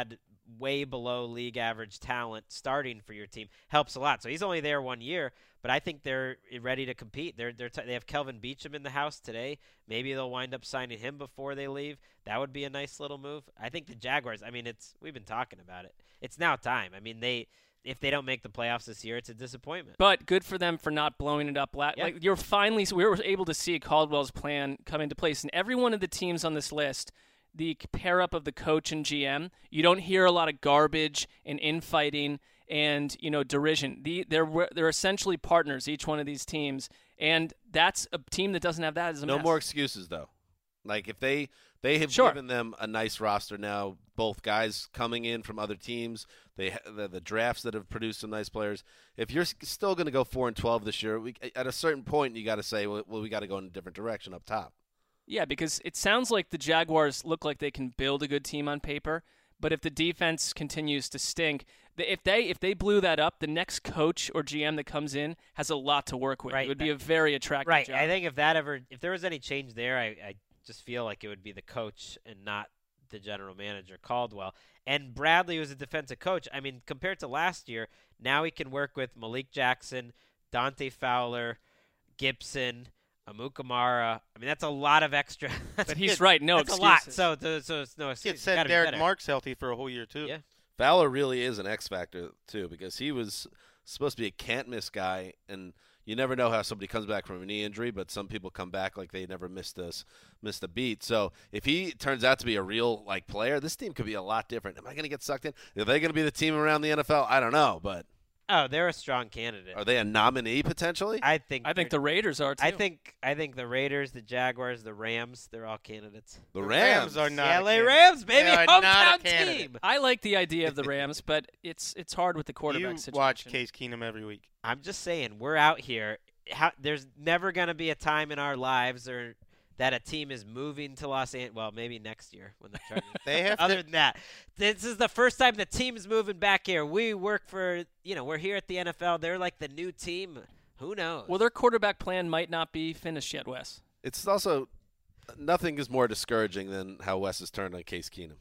way below league average talent starting for your team helps a lot. So he's only there one year, but I think they're ready to compete. They're, they're t- they have Kelvin Beachum in the house today. Maybe they'll wind up signing him before they leave. That would be a nice little move. I think the Jaguars, I mean, it's we've been talking about it. It's now time. I mean, they if they don't make the playoffs this year, it's a disappointment. But good for them for not blowing it up. La- yeah. Like you're finally, we were able to see Caldwell's plan come into place, and every one of the teams on this list, the pair up of the coach and G M, you don't hear a lot of garbage and infighting and you know derision. The, they're they're essentially partners, each one of these teams, and that's a team that doesn't have that as a no mess. more excuses though. Like if they they have sure. given them a nice roster now, both guys coming in from other teams, they the, the drafts that have produced some nice players. If you're still going to go four and twelve this year, we, at a certain point you got to say, well, we got to go in a different direction up top. Yeah, because it sounds like the Jaguars look like they can build a good team on paper, but if the defense continues to stink, if they if they blew that up, the next coach or G M that comes in has a lot to work with. Right. It would be a very attractive right. job. I think if that ever if there was any change there, I, I just feel like it would be the coach and not the general manager, Caldwell. And Bradley was a defensive coach. I mean, compared to last year, now he can work with Malik Jackson, Dante Fowler, Gibson, Amukamara. I mean, that's a lot of extra. But he's good. Right. No that's excuses. a lot. So, so it's no excuse. It said Derek Marks healthy for a whole year, too. Yeah. Fowler really is an X factor, too, because he was supposed to be a can't-miss guy, and you never know how somebody comes back from a knee injury, but some people come back like they never missed a, missed a beat. So if he turns out to be a real like player, this team could be a lot different. Am I going to get sucked in? Are they going to be the team around the N F L? I don't know, but oh, they're a strong candidate. Are they a nominee potentially? I think. I think the Raiders are too. I think. I think the Raiders, the Jaguars, the Rams, they're all candidates. The The Rams, Rams are not. The a L A candidate. Rams, baby, They are not a hometown candidate. team. I like the idea of the Rams, but it's it's hard with the quarterback You situation. watch Case Keenum every week. I'm just saying, we're out here. How, there's never going to be a time in our lives or that a team is moving to Los Angeles. Well, maybe next year when the Chargers. They have Other to, than that, this is the first time the team's moving back here. We work for, you know, we're here at the N F L. They're like the new team. Who knows? Well, their quarterback plan might not be finished yet, Wes. It's also nothing is more discouraging than how Wes has turned on Case Keenum.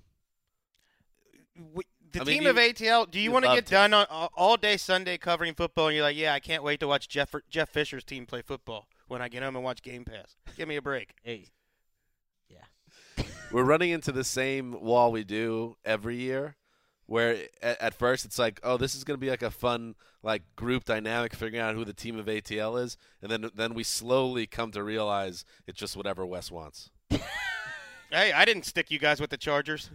we, the I mean, team you- of A T L, do you you'd want to love get to. done on, all all day Sunday covering football and you're like, yeah, I can't wait to watch Jeff Jeff Fisher's team play football when I get home and watch Game Pass. Give me a break. Hey, We're running into the same wall we do every year, where at, at first it's like, oh, this is going to be like a fun like group dynamic, figuring out who the team of A T L is, and then then we slowly come to realize it's just whatever Wes wants. Hey, I didn't stick you guys with the Chargers.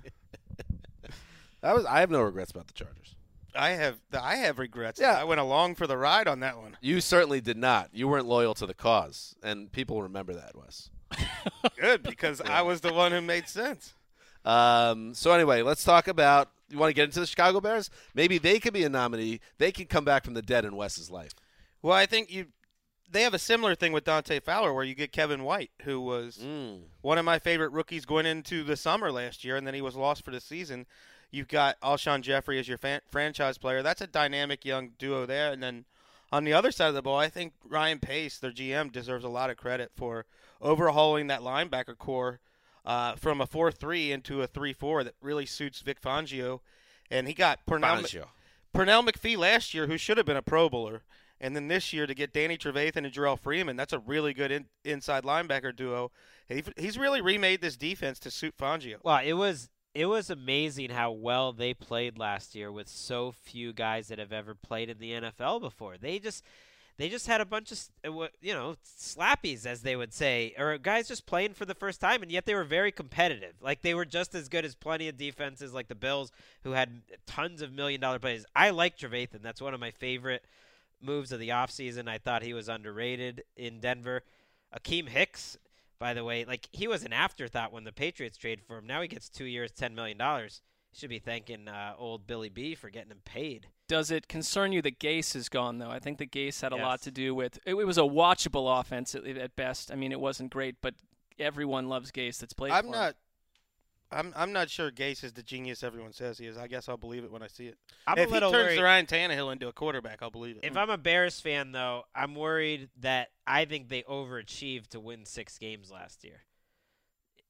I was I have no regrets about the Chargers. I have I have regrets. Yeah. I went along for the ride on that one. You certainly did not. You weren't loyal to the cause, and people remember that, Wes. Good, because I was the one who made sense. Um, so anyway, let's talk about. You want to get into the Chicago Bears? Maybe they could be a nominee. They can come back from the dead in Wes's life. Well, I think you. They have a similar thing with Dante Fowler, where you get Kevin White, who was Mm. one of my favorite rookies going into the summer last year, and then he was lost for the season. You've got Alshon Jeffrey as your fan- franchise player. That's a dynamic young duo there. And then on the other side of the ball, I think Ryan Pace, their G M, deserves a lot of credit for overhauling that linebacker core uh, from a four three into a three four that really suits Vic Fangio. And he got Pernell, Fangio. Pernell McPhee last year, who should have been a Pro Bowler. And then this year to get Danny Trevathan and Jarrell Freeman, that's a really good in, inside linebacker duo. He, he's really remade this defense to suit Fangio. well, it was it was amazing how well they played last year with so few guys that have ever played in the N F L before. They just they just had a bunch of uh, what- you know slappies, as they would say, or guys just playing for the first time, and yet they were very competitive. Like they were just as good as plenty of defenses like the Bills, who had tons of million dollar plays. I like Trevathan. That's one of my favorite moves of the offseason. I thought he was underrated in Denver. Akeem Hicks, by the way, like he was an afterthought when the Patriots traded for him. Now he gets two years, ten million dollars. He should be thanking uh, old Billy B for getting him paid. Does it concern you that Gase is gone, though? I think that Gase had a lot Yes. to do with it. It was a watchable offense at, at best. I mean, it wasn't great, but everyone loves Gase that's played I'm for him. not. I'm I'm not sure Gase is the genius everyone says he is. I guess I'll believe it when I see it. I'm if a little he turns worried. Ryan Tannehill into a quarterback, I'll believe it. If I'm a Bears fan, though, I'm worried that I think they overachieved to win six games last year.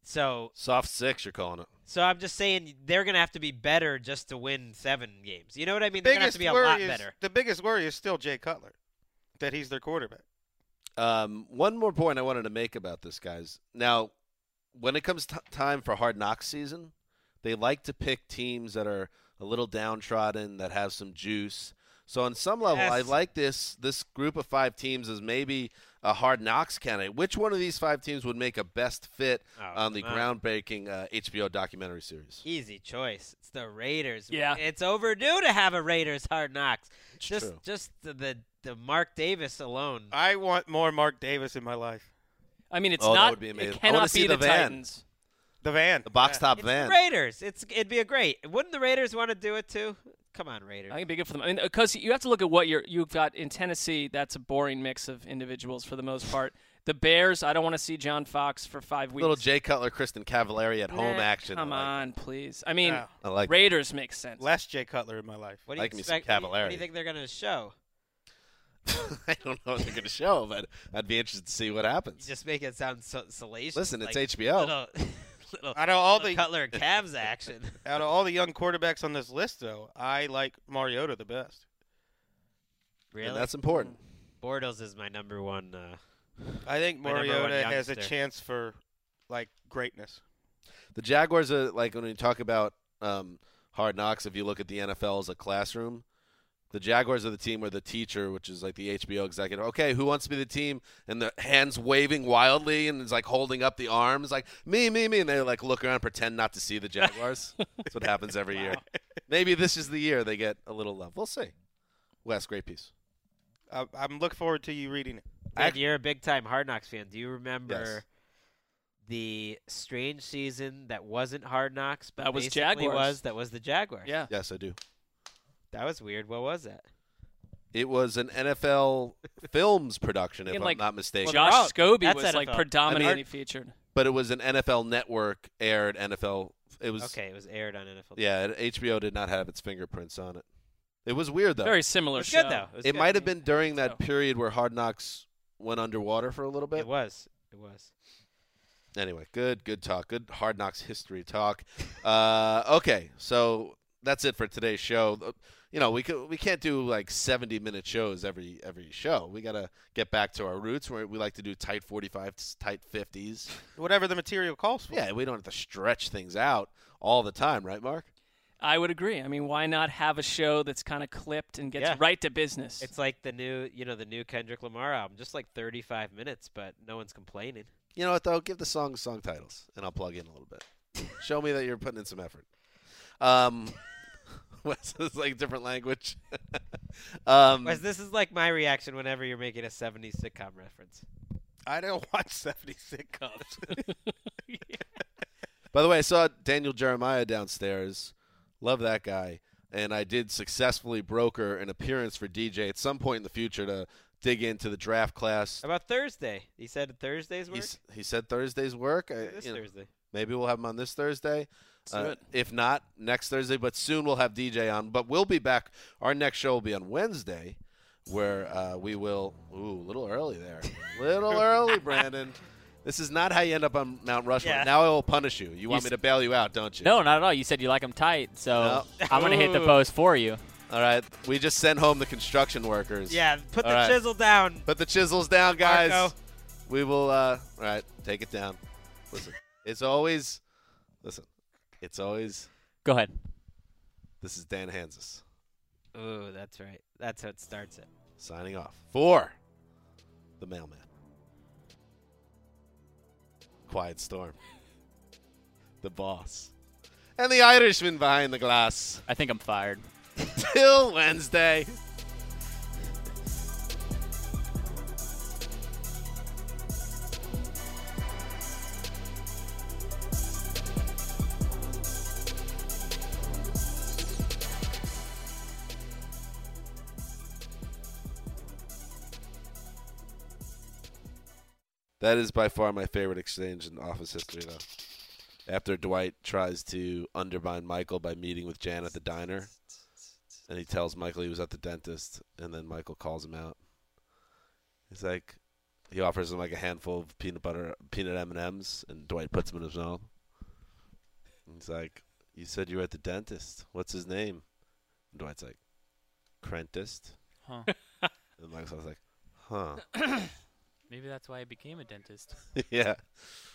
So soft six, you're calling it. So I'm just saying they're going to have to be better just to win seven games. You know what I mean? They're going to have to be a lot is, better. The biggest worry is still Jay Cutler, that he's their quarterback. Um, one more point I wanted to make about this, guys. Now, when it comes t- time for Hard Knocks season, they like to pick teams that are a little downtrodden, that have some juice. So on some level, Yes. I like this this group of five teams as maybe a Hard Knocks candidate. Which one of these five teams would make a best fit Oh, on the come on. groundbreaking uh, H B O documentary series? Easy choice. It's the Raiders. Yeah. It's overdue to have a Raiders Hard Knocks. It's just true. just the, the the Mark Davis alone. I want more Mark Davis in my life. I mean, it's Oh, that not. would be amazing. It I wanna cannot see be the the van. Titans. The van. The box Yeah. top It's van. the Raiders. It's it'd be a great. Wouldn't the Raiders want to do it too? Come on, Raiders. I think it'd be good for them. I mean, because you have to look at what you're you've got in Tennessee. That's a boring mix of individuals for the most part. The Bears. I don't want to see John Fox for five weeks. Little Jay Cutler, Kristen Cavallari at home Nah, action. Come I like. on, please. I mean, Yeah. I like that. Some makes sense. Less Jay Cutler in my life. What do you like me some expect? What do you, what do Cavallari. you think they're going to show? I don't know what they're going to show, but I'd be interested to see what You happens. just make it sound so salacious. Listen, it's like H B O. Little, little, Out of all little the Cutler and Cavs action. out of all the young quarterbacks on this list, though, I like Mariota the best. Really? And that's important. Bortles is my number one. Uh, I think My number one Mariota has a youngster. chance for like greatness. The Jaguars are like when you talk about um, Hard Knocks. If you look at the N F L as a classroom, the Jaguars are the team where the teacher, which is like the H B O executive, okay, who wants to be the team? And the hands waving wildly and is like holding up the arms, like me, me, me, and they like look around, and pretend not to see the Jaguars. That's what happens every year. Maybe this is the year they get a little love. We'll see. Wes, great piece. I, I'm looking forward to you reading it. Ed, you're a big time Hard Knocks fan. Do you remember Yes. the strange season that wasn't Hard Knocks, but That was basically Jaguars. was that was the Jaguars? Yeah. Yes, I do. That was weird. What was that? It was an N F L Films production, if And, I'm like, not mistaken. Josh Well, Scobie that's was N F L. like predominantly I mean, featured. But it was an N F L Network aired N F L. It was Okay, it was aired on N F L. Yeah, H B O did not have its fingerprints on it. It was weird though. Very similar It was show. good though. It, was It good. might have been during that So- period where Hard Knocks went underwater for a little bit. It was. It was. Anyway, good, good talk. Good Hard Knocks history talk. Uh, okay, so that's it for today's show. Uh, You know, we could, we can't do like seventy minute shows every every show. We gotta get back to our roots where we like to do tight forty-fives, tight fifties. Whatever the material calls for. Yeah, we don't have to stretch things out all the time, right, Mark? I would agree. I mean, why not have a show that's kind of clipped and gets Yeah. right to business? It's like the new, you know, the new Kendrick Lamar album, just like thirty-five minutes, but no one's complaining. You know what though? Give the songs song titles, and I'll plug in a little bit. Show me that you're putting in some effort. Um, Wes is like different language. um, Wes, this is like my reaction whenever you're making a seventies sitcom reference. I don't watch seventies sitcoms. By the way, I saw Daniel Jeremiah downstairs. Love that guy. And I did successfully broker an appearance for D J at some point in the future to dig into the draft class. How about Thursday? He said Thursday's work? He's, he said Thursday's work. I, This you know, Thursday. maybe we'll have him on this Thursday. do Uh, it. if not, next Thursday. But soon we'll have D J on. But we'll be back. Our next show will be on Wednesday, where uh, we will – ooh, a little early there. little early, Brandon. This is not how you end up on Mount Rushmore. Yeah. Now I will punish you. You want You me to bail you out, don't you? No, not at all. You said you like them tight, so No. I'm gonna hit the Ooh. post for you. All right. We just sent home the construction workers. Yeah, put All the right. chisel down. Put the chisels down, guys. Marco. We will, uh, all right, take it down. Listen, it's always, listen, it's always, Go ahead. this is Dan Hansis Ooh, that's right. That's how it starts it. signing off for the mailman. Quiet Storm. The boss. And the Irishman behind the glass. I think I'm fired. Till Wednesday. That is by far my favorite exchange in office history, though. After Dwight tries to undermine Michael by meeting with Jan at the diner, and he tells Michael he was at the dentist, and then Michael calls him out. He's like, he offers him like a handful of peanut butter, peanut M and M's, and Dwight puts them in his mouth. And he's like, "You said you were at the dentist. What's his name?" And Dwight's like, "Crentist." Huh. And Michael's like, "Huh." Maybe that's why I became a dentist. Yeah.